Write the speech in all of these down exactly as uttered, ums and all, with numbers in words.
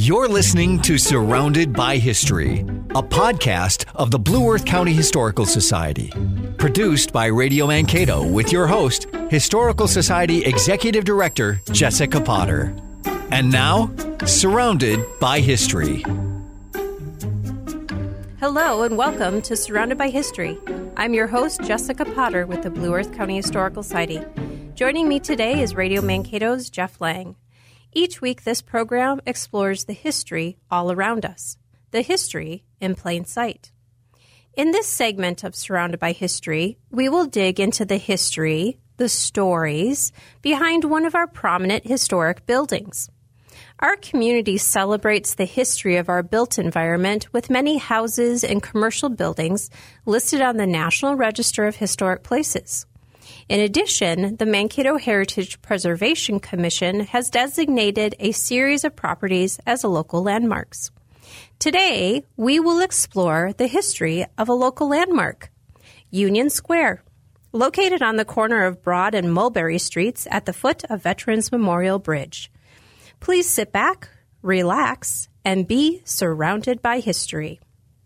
You're listening to Surrounded by History, a podcast of the Blue Earth County Historical Society. Produced by Radio Mankato with your host, Historical Society Executive Director Jessica Potter. And now, Surrounded by History. Hello and welcome to Surrounded by History. I'm your host, Jessica Potter with the Blue Earth County Historical Society. Joining me today is Radio Mankato's Jeff Lang. Each week, this program explores the history all around us, the history in plain sight. In this segment of Surrounded by History, we will dig into the history, the stories, behind one of our prominent historic buildings. Our community celebrates the history of our built environment with many houses and commercial buildings listed on the National Register of Historic Places. In addition, the Mankato Heritage Preservation Commission has designated a series of properties as local landmarks. Today, we will explore the history of a local landmark, Union Square, located on the corner of Broad and Mulberry Streets at the foot of Veterans Memorial Bridge. Please sit back, relax, and be surrounded by history.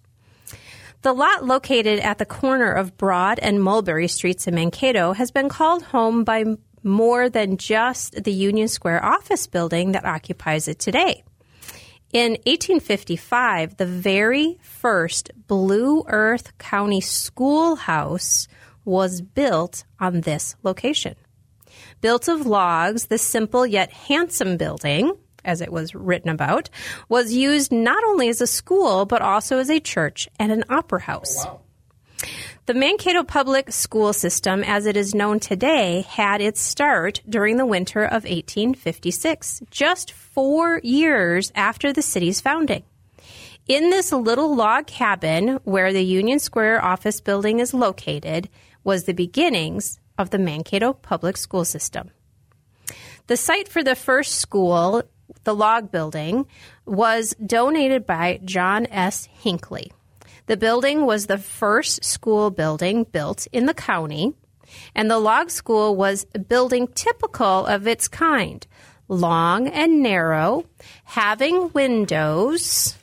The lot located at the corner of Broad and Mulberry Streets in Mankato has been called home by more than just the Union Square office building that occupies it today. In eighteen fifty-five, the very first Blue Earth County schoolhouse was built on this location. Built of logs, the simple yet handsome building, as it was written about, was used not only as a school, but also as a church and an opera house. Oh, wow. The Mankato Public School System, as it is known today, had its start during the winter of eighteen fifty-six, just four years after the city's founding. In this little log cabin where the Union Square office building is located was the beginnings of the Mankato Public School System. The site for the first school, the log building, was donated by John S. Hinckley. The building was the first school building built in the county, and the log school was a building typical of its kind, long and narrow, having windows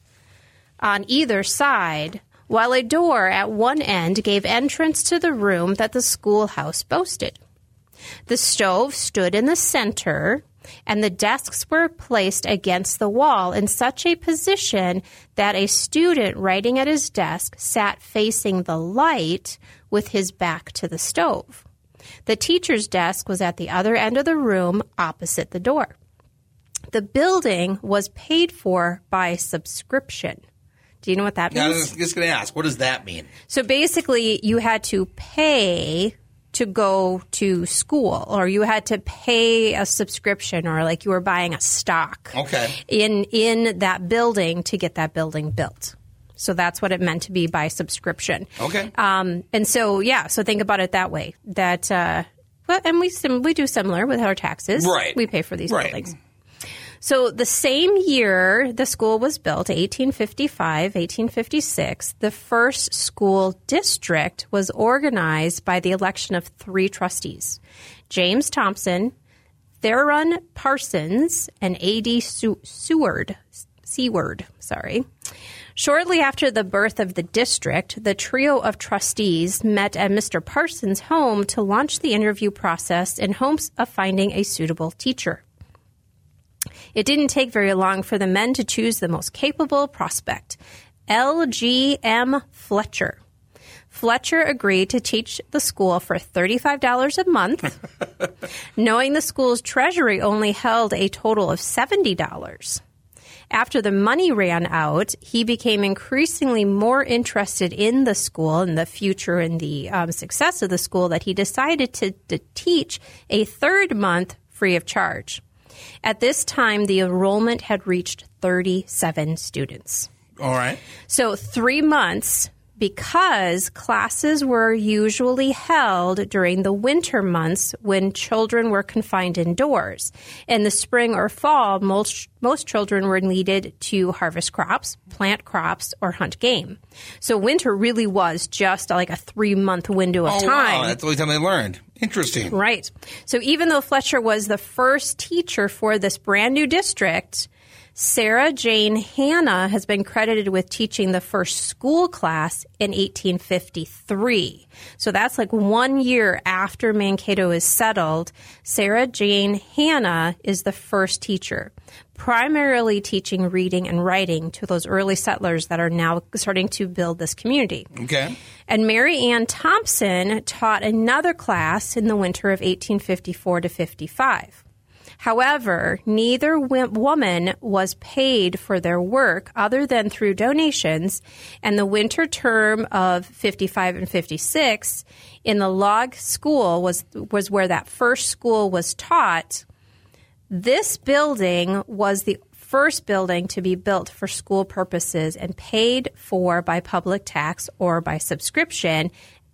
on either side, while a door at one end gave entrance to the room that the schoolhouse boasted. The stove stood in the center, and the desks were placed against the wall in such a position that a student writing at his desk sat facing the light with his back to the stove. The teacher's desk was at the other end of the room opposite the door. The building was paid for by subscription. Do you know what that means? Yeah, I was just going to ask, what does that mean? So basically, you had to pay to go to school, or you had to pay a subscription, or like you were buying a stock okay. in in that building to get that building built. So that's what it meant to be by subscription. Okay. Um, and so, yeah, so think about it that way. That, uh, well, and we sim- we do similar with our taxes. Right. We pay for these right. buildings. So the same year the school was built, eighteen fifty-five, eighteen fifty-six, the first school district was organized by the election of three trustees, James Thompson, Theron Parsons, and A D Seward. Seward, sorry. Shortly after the birth of the district, the trio of trustees met at Mister Parsons' home to launch the interview process in hopes of finding a suitable teacher. It didn't take very long for the men to choose the most capable prospect, L G M Fletcher. Fletcher agreed to teach the school for thirty-five dollars a month, knowing the school's treasury only held a total of seventy dollars. After the money ran out, he became increasingly more interested in the school and the future and the um, success of the school that he decided to, to teach a third month free of charge. At this time, the enrollment had reached thirty-seven students. All right. So three months, because classes were usually held during the winter months when children were confined indoors. In the spring or fall, most, most children were needed to harvest crops, plant crops, or hunt game. So winter really was just like a three-month window of oh, time. Wow. That's the only time they learned. Interesting. Right. So even though Fletcher was the first teacher for this brand new district, Sarah Jane Hanna has been credited with teaching the first school class in eighteen fifty-three. So that's like one year after Mankato is settled. Sarah Jane Hanna is the first teacher, primarily teaching reading and writing to those early settlers that are now starting to build this community. Okay. And Mary Ann Thompson taught another class in the winter of eighteen fifty-four to fifty-five. However, neither woman was paid for their work other than through donations, and the winter term of fifty-five and fifty-six in the log school was was where that first school was taught. This building was the first building to be built for school purposes and paid for by public tax or by subscription,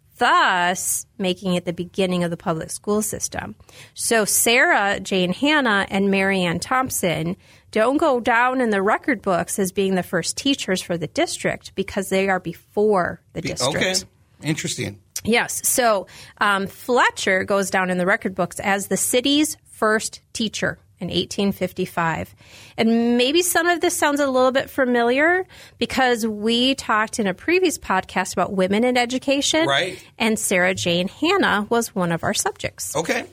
thus making it the beginning of the public school system. So Sarah Jane Hanna and Mary Ann Thompson don't go down in the record books as being the first teachers for the district because they are before the district. Okay. Interesting. Yes. So um, Fletcher goes down in the record books as the city's first teacher in eighteen fifty-five. And maybe some of this sounds a little bit familiar because we talked in a previous podcast about women in education. Right. And Sarah Jane Hanna was one of our subjects. Okay.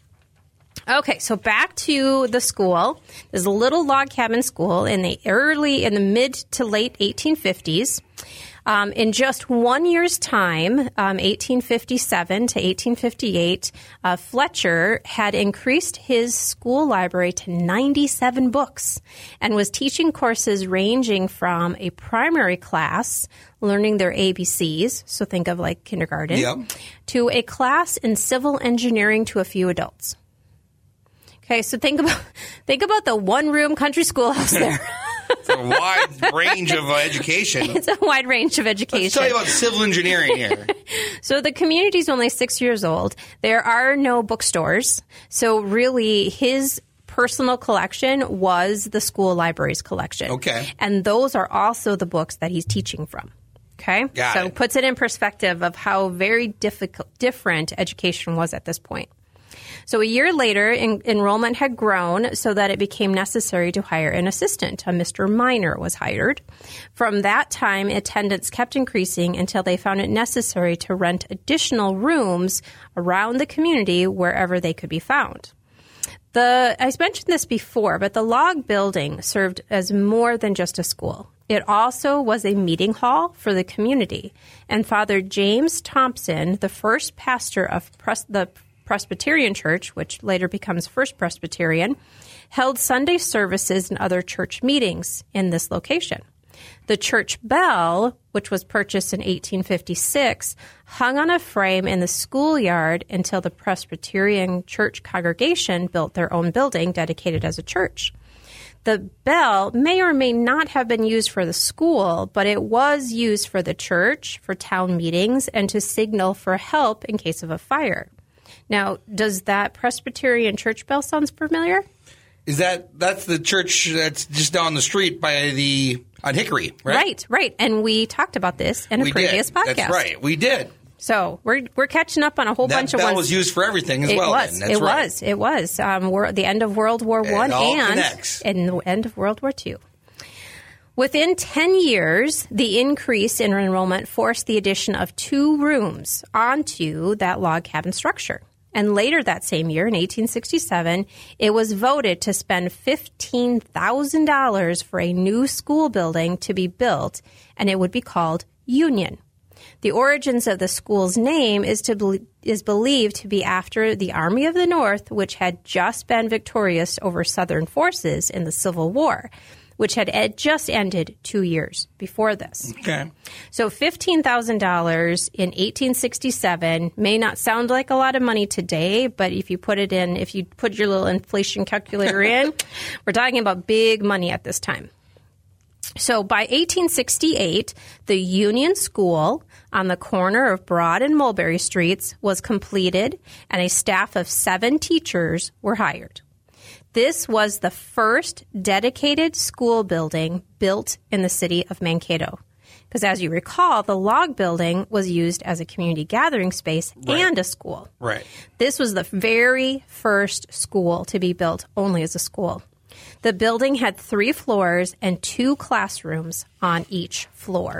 Okay, so back to the school. There's a little log cabin school in the early, in the mid to late eighteen fifties. Um, in just one year's time, um, eighteen fifty-seven to eighteen fifty-eight, uh, Fletcher had increased his school library to ninety-seven books and was teaching courses ranging from a primary class, learning their A B Cs, so think of like kindergarten, yep. to a class in civil engineering to a few adults. Okay, so think about think about the one-room country schoolhouse there. It's a wide range of uh, education. It's a wide range of education. Let's tell you about civil engineering here. So the community is only six years old. There are no bookstores. So really, his personal collection was the school library's collection. Okay. And those are also the books that he's teaching from. Okay? Got so it. puts it in perspective of how very difficult, different education was at this point. So a year later, en- enrollment had grown so that it became necessary to hire an assistant. A Mister Minor was hired. From that time, attendance kept increasing until they found it necessary to rent additional rooms around the community wherever they could be found. The I mentioned this before, but the log building served as more than just a school. It also was a meeting hall for the community. And Father James Thompson, the first pastor of Pres- the Presbyterian Church, which later becomes First Presbyterian, held Sunday services and other church meetings in this location. The church bell, which was purchased in eighteen fifty-six, hung on a frame in the schoolyard until the Presbyterian church congregation built their own building dedicated as a church. The bell may or may not have been used for the school, but it was used for the church, for town meetings, and to signal for help in case of a fire. Now, does that Presbyterian church bell sound familiar? Is that that's the church that's just down the street by the on Hickory, right? Right, right. And we talked about this in a we previous did. podcast. That's right. We did. So we're we're catching up on a whole that bunch of bell ones. was used for everything as it well. Was. Then. That's it right. was. It was. Um, we're at the end of World War One all and connects. and the end of World War Two. Within ten years, the increase in enrollment forced the addition of two rooms onto that log cabin structure. And later that same year, in eighteen sixty-seven, it was voted to spend fifteen thousand dollars for a new school building to be built, and it would be called Union. The origins of the school's name is to be, is believed to be after the Army of the North, which had just been victorious over Southern forces in the Civil War, which had ed- just ended two years before this. Okay. So fifteen thousand dollars in eighteen sixty-seven may not sound like a lot of money today, but if you put it in, if you put your little inflation calculator in, we're talking about big money at this time. So by eighteen sixty-eight, the Union School on the corner of Broad and Mulberry Streets was completed, and a staff of seven teachers were hired. This was the first dedicated school building built in the city of Mankato. Because as you recall, the log building was used as a community gathering space right. and a school. Right. This was the very first school to be built only as a school. The building had three floors and two classrooms on each floor.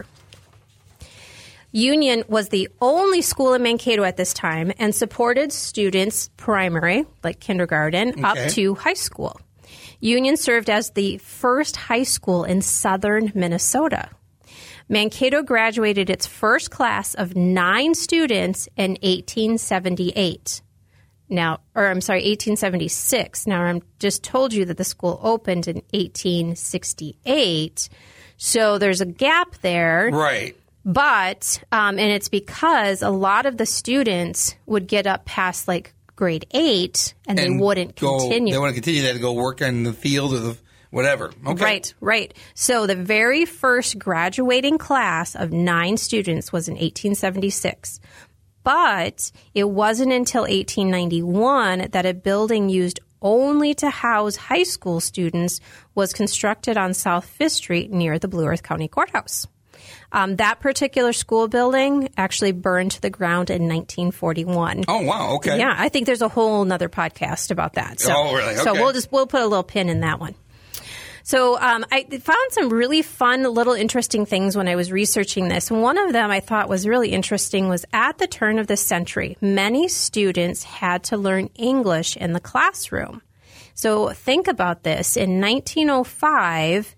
Union was the only school in Mankato at this time and supported students primary, like kindergarten, okay. up to high school. Union served as the first high school in southern Minnesota. Mankato graduated its first class of nine students in eighteen seventy-eight. Now, or I'm sorry, eighteen seventy-six. Now, I just told you that the school opened in eighteen sixty-eight. So there's a gap there. Right. But, um, and it's because a lot of the students would get up past like grade eight and, and they wouldn't go, continue. They wouldn't continue that to go work in the field or the whatever. Okay. Right, right. So the very first graduating class of nine students was in eighteen seventy-six. But it wasn't until eighteen ninety-one that a building used only to house high school students was constructed on South Fifth Street near the Blue Earth County Courthouse. Um, that particular school building actually burned to the ground in nineteen forty-one. Oh, wow. Okay. Yeah, I think there's a whole nother podcast about that. So, oh, really? Okay. So we'll just we'll put a little pin in that one. So um, I found some really fun, little interesting things when I was researching this. One of them I thought was really interesting was at the turn of the century, many students had to learn English in the classroom. So think about this. In nineteen oh five,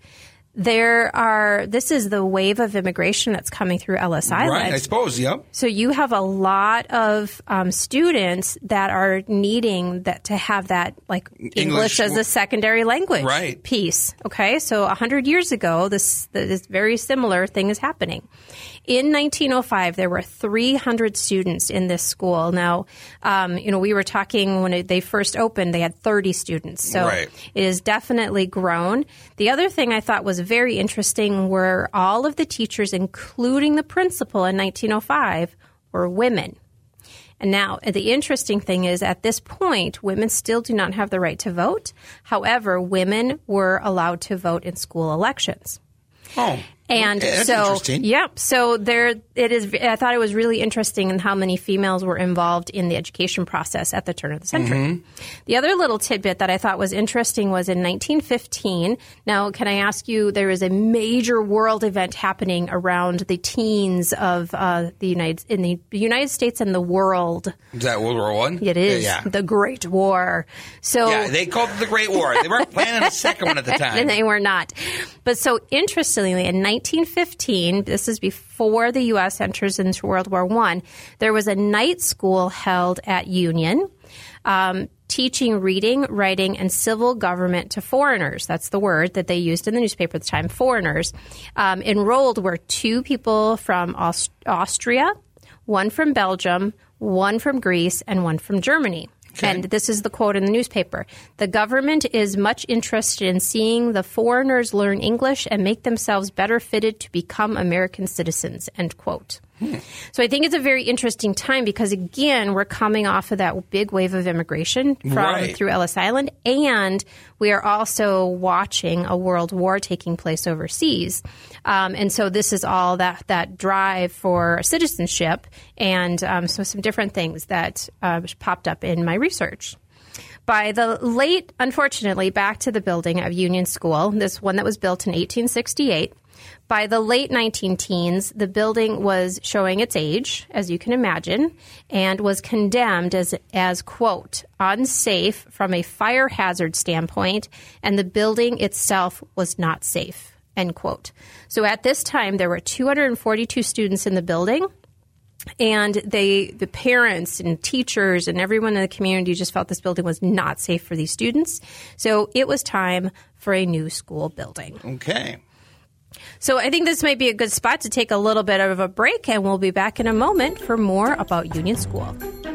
there are, this is the wave of immigration that's coming through Ellis Island. Right, I suppose, yep. So you have a lot of um, students that are needing that to have that, like, English, English as a secondary language right. piece. Okay, so one hundred years ago, this, this very similar thing is happening. In nineteen oh five, there were three hundred students in this school. Now, um, you know, we were talking when it, they first opened, they had thirty students. So right. it has definitely grown. The other thing I thought was very interesting were all of the teachers, including the principal in nineteen oh five, were women. And now, the interesting thing is, at this point, women still do not have the right to vote. However, women were allowed to vote in school elections. Oh. And okay, that's so, interesting. yep. So there, it is. I thought it was really interesting in how many females were involved in the education process at the turn of the century. Mm-hmm. The other little tidbit that I thought was interesting was in nineteen fifteen. Now, can I ask you? There is a major world event happening around the teens of uh, the United in the United States and the world. Is that World War One? It is yeah, yeah. the Great War. So yeah, they called it the Great War. They weren't planning a second one at the time. And they were not. But so interestingly, in nineteen fifteen, this is before the U S enters into World War One, there was a night school held at Union um, teaching reading, writing, and civil government to foreigners. That's the word that they used in the newspaper at the time, foreigners. Um, enrolled were two people from Aust- Austria, one from Belgium, one from Greece, and one from Germany. Okay. And this is the quote in the newspaper. The government is much interested in seeing the foreigners learn English and make themselves better fitted to become American citizens, end quote. Hmm. So I think it's a very interesting time because, again, we're coming off of that big wave of immigration from right. through Ellis Island, and we are also watching a world war taking place overseas. Um, and so this is all that, that drive for citizenship and um, so some different things that uh, popped up in my research. By the late, unfortunately, back to the building of Union School, this one that was built in eighteen sixty-eight, by the late nineteen teens, the building was showing its age, as you can imagine, and was condemned as, as, quote, unsafe from a fire hazard standpoint, and the building itself was not safe, end quote. So at this time, there were two hundred forty-two students in the building, and they, the parents and teachers and everyone in the community just felt this building was not safe for these students. So it was time for a new school building. Okay. So I think this might be a good spot to take a little bit of a break, and we'll be back in a moment for more about Union School.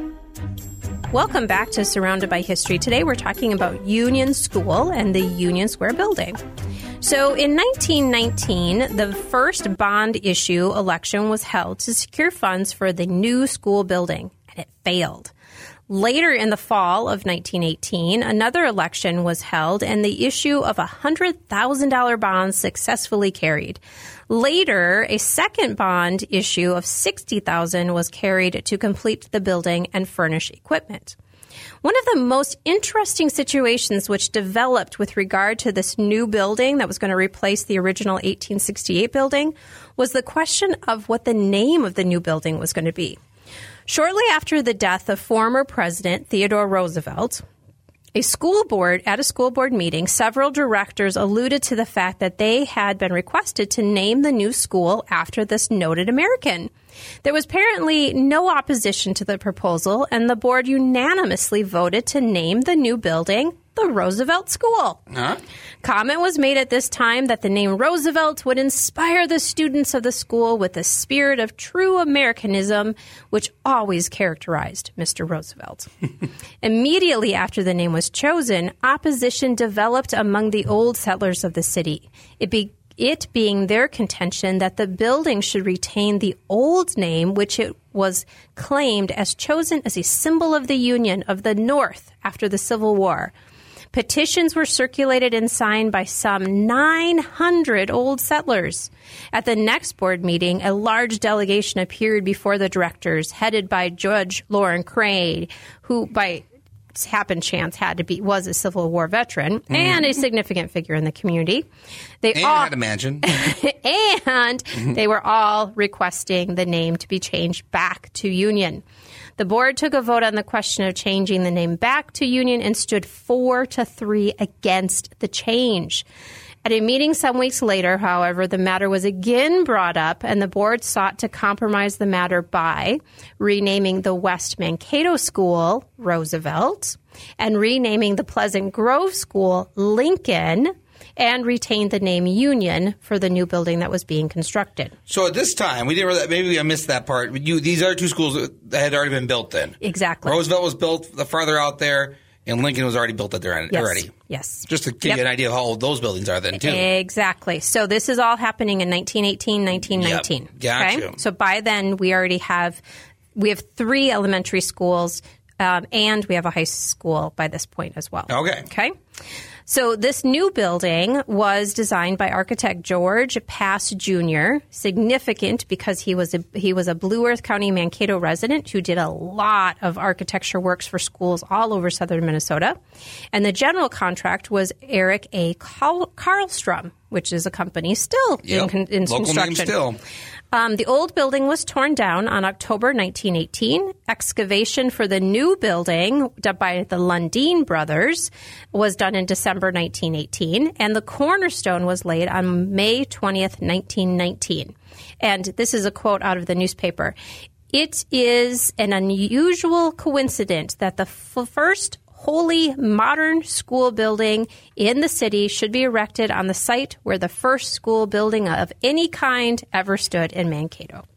Welcome back to Surrounded by History. Today we're talking about Union School and the Union Square building. So in nineteen nineteen, the first bond issue election was held to secure funds for the new school building, and it failed. Later in the fall of nineteen eighteen, another election was held, and the issue of one hundred thousand dollars bonds successfully carried. Later, a second bond issue of sixty thousand dollars was carried to complete the building and furnish equipment. One of the most interesting situations which developed with regard to this new building that was going to replace the original eighteen sixty-eight building was the question of what the name of the new building was going to be. Shortly after the death of former President Theodore Roosevelt, a school board, at a school board meeting, several directors alluded to the fact that they had been requested to name the new school after this noted American. There was apparently no opposition to the proposal, and the board unanimously voted to name the new building the Roosevelt School. Huh? Comment was made at this time that the name Roosevelt would inspire the students of the school with the spirit of true Americanism, which always characterized Mister Roosevelt. Immediately after the name was chosen, opposition developed among the old settlers of the city. It be It being their contention that the building should retain the old name, which it was claimed as chosen as a symbol of the Union of the North after the Civil War. Petitions were circulated and signed by some nine hundred old settlers. At the next board meeting, a large delegation appeared before the directors, headed by Judge Loren Craig, who by happen chance had to be was a Civil War veteran mm-hmm. and a significant figure in the community. They and all I'd imagine, and mm-hmm. they were all requesting the name to be changed back to Union. The board took a vote on the question of changing the name back to Union and stood four to three against the change. At a meeting some weeks later, however, the matter was again brought up, and the board sought to compromise the matter by renaming the West Mankato School Roosevelt and renaming the Pleasant Grove School Lincoln, and retained the name Union for the new building that was being constructed. So at this time, we didn't really, maybe I missed that part. You, these other two schools that had already been built then. Exactly. Roosevelt was built the farther out there, and Lincoln was already built at their end yes. already. Yes. Just to give yep. you an idea of how old those buildings are then, too. Exactly. So this is all happening in nineteen eighteen, nineteen nineteen. Yep. Gotcha. Okay? So by then, we already have we have three elementary schools, um, and we have a high school by this point as well. Okay. Okay. So this new building was designed by architect George Pass Junior, significant because he was a he was a Blue Earth County Mankato resident who did a lot of architecture works for schools all over southern Minnesota. And the general contract was Eric A. Carl- Karlstrom, which is a company still yep. in, in Local construction. Name still. Um, the old building was torn down on October nineteen eighteen. Excavation for the new building done by the Lundeen brothers was done in December nineteen eighteen, and the cornerstone was laid on May twentieth, nineteen nineteen. And this is a quote out of the newspaper. It is an unusual coincidence that the f- first wholly modern school building in the city should be erected on the site where the first school building of any kind ever stood in Mankato.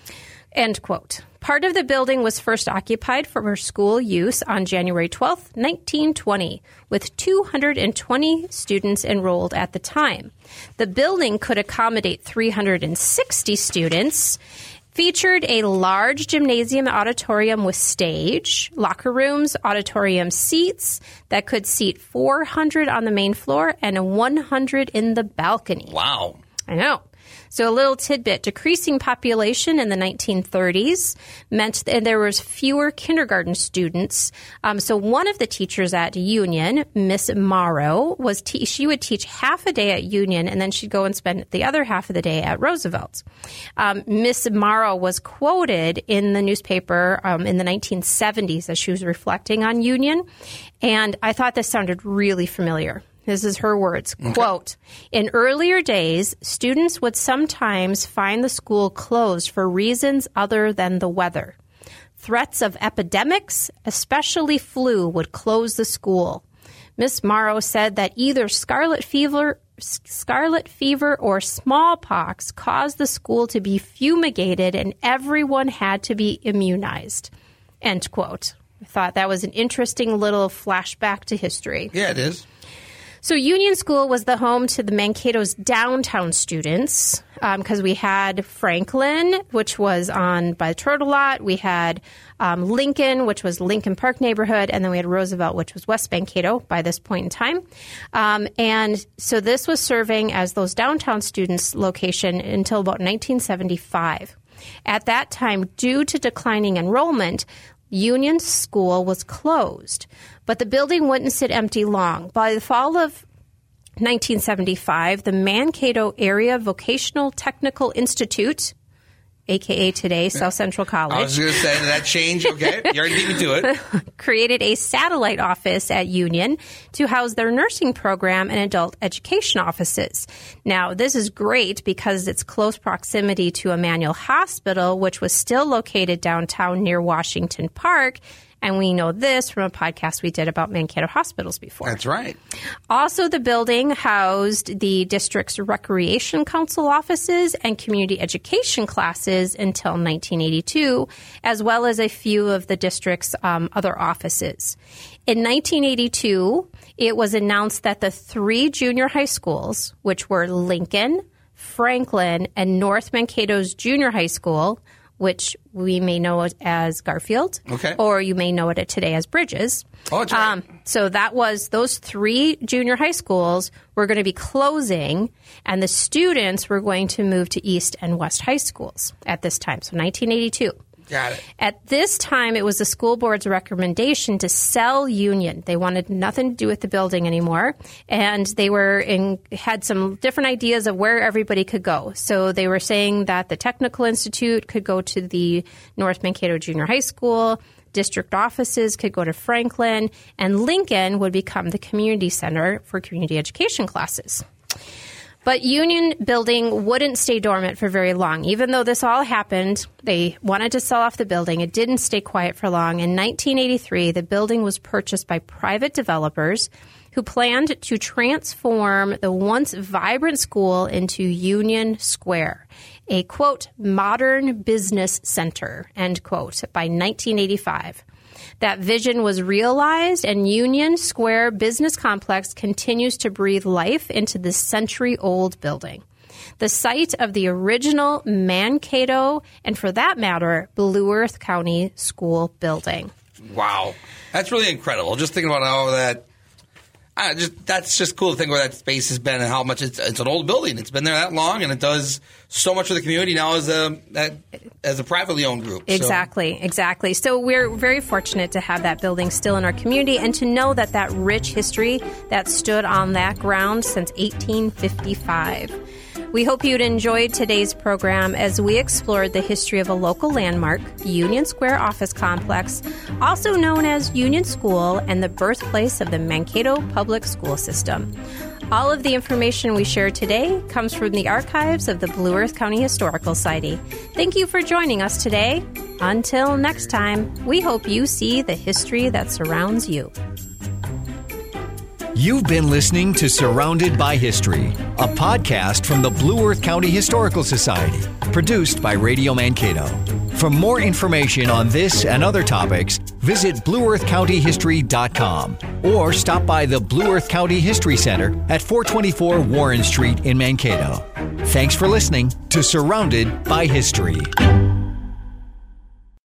End quote. Part of the building was first occupied for school use on January twelfth, nineteen twenty, with two hundred twenty students enrolled at the time. The building could accommodate three hundred sixty students, featured a large gymnasium auditorium with stage, locker rooms, auditorium seats that could seat four hundred on the main floor and one hundred in the balcony. Wow. I know. So a little tidbit, decreasing population in the nineteen thirties meant that there was fewer kindergarten students. Um, so one of the teachers at Union, Miss Morrow, was te- she would teach half a day at Union, and then she'd go and spend the other half of the day at Roosevelt. Um, Miss Morrow was quoted in the newspaper um, in the nineteen seventies as she was reflecting on Union, and I thought this sounded really familiar. This is her words. Okay. Quote, in earlier days, students would sometimes find the school closed for reasons other than the weather. Threats of epidemics, especially flu, would close the school. Miss Morrow said that either scarlet fever, scarlet fever or smallpox caused the school to be fumigated and everyone had to be immunized. End quote. I thought that was an interesting little flashback to history. Yeah, it is. So Union School was the home to the Mankato's downtown students because um, we had Franklin, which was on by the Turtle Lot. We had um, Lincoln, which was Lincoln Park neighborhood. And then we had Roosevelt, which was West Mankato by this point in time. Um, and so this was serving as those downtown students' location until about nineteen seventy-five. At that time, due to declining enrollment, Union School was closed, but the building wouldn't sit empty long. By the fall of nineteen seventy-five, the Mankato Area Vocational Technical Institute, a k a today South Central College. I was going to say that change. Okay, you already beat me to it. Created a satellite office at Union to house their nursing program and adult education offices. Now, this is great because it's close proximity to Emmanuel Hospital, which was still located downtown near Washington Park. And we know this from a podcast we did about Mankato hospitals before. That's right. Also, the building housed the district's Recreation Council offices and community education classes until nineteen eighty-two, as well as a few of the district's um, other offices. In nineteen eighty-two, it was announced that the three junior high schools, which were Lincoln, Franklin, and North Mankato's junior high school, which we may know it as Garfield, okay, or you may know it today as Bridges. Oh, that's right. Um, so that was those three junior high schools were going to be closing, and the students were going to move to East and West high schools at this time. So nineteen eighty-two. Got it. At this time, it was the school board's recommendation to sell Union. They wanted nothing to do with the building anymore, and they were in, had some different ideas of where everybody could go. So they were saying that the Technical Institute could go to the North Mankato Junior High School, district offices could go to Franklin, and Lincoln would become the community center for community education classes. But Union Building wouldn't stay dormant for very long. Even though this all happened, they wanted to sell off the building. It didn't stay quiet for long. In nineteen eighty-three, the building was purchased by private developers who planned to transform the once vibrant school into Union Square, a, quote, modern business center, end quote, by nineteen eighty-five. That vision was realized, and Union Square Business Complex continues to breathe life into this century-old building. The site of the original Mankato, and for that matter, Blue Earth County School building. Wow. That's really incredible. Just thinking about how that... I just that's just cool to think where that space has been and how much it's it's an old building. It's been there that long, and it does so much for the community now as a that, as a privately owned group. Exactly, so. exactly. So we're very fortunate to have that building still in our community and to know that that rich history that stood on that ground since eighteen fifty-five. We hope you'd enjoyed today's program as we explored the history of a local landmark, Union Square Office Complex, also known as Union School, and the birthplace of the Mankato Public School System. All of the information we shared today comes from the archives of the Blue Earth County Historical Society. Thank you for joining us today. Until next time, we hope you see the history that surrounds you. You've been listening to Surrounded by History, a podcast from the Blue Earth County Historical Society, produced by Radio Mankato. For more information on this and other topics, visit blue earth county history dot com or stop by the Blue Earth County History Center at four twenty-four Warren Street in Mankato. Thanks for listening to Surrounded by History.